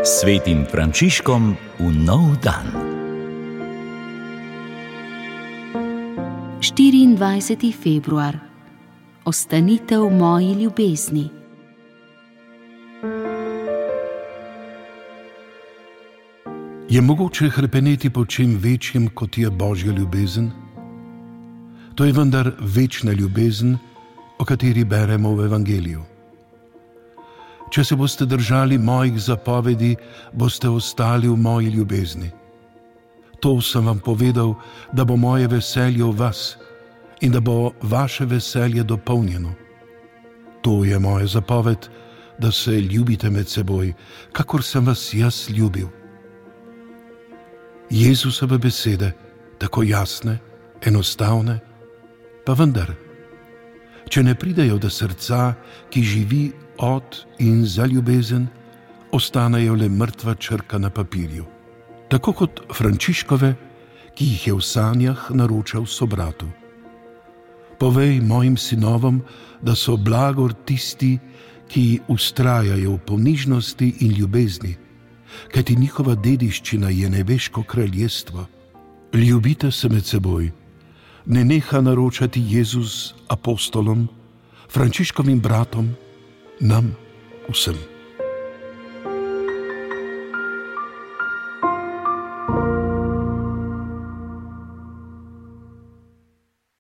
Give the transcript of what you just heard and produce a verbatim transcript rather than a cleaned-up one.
Svetim Frančiškom v nov dan. štiriindvajseti februar. Ostanite v moji ljubezni. Je mogoče hrepeneti po čem večjem, kot je Božja ljubezen? To je vendar večna ljubezen, o kateri beremo v Evangeliju. Če se boste držali mojih zapovedi, boste ostali v moji ljubezni. To sem vam povedal, da bo moje veselje v vas in da bo vaše veselje dopolnjeno. To je moja zapoved, da se ljubite med seboj, kakor sem vas jaz ljubil. Jezusove besede, tako jasne, enostavne, pa vendar, če ne pridejo do srca, ki živi od in za ljubezen, ostanejo le mrtva črka na papirju, tako kot Frančiškove, ki jih je v sanjah naročal sobratu. Povej mojim sinovom, da so blagor tisti, ki vztrajajo v ponižnosti in ljubezni, kajti njihova dediščina je nebeško kraljestvo. Ljubite se med seboj. Ne neha naročati Jezus apostolom, Frančiškovim bratom, nam vsem.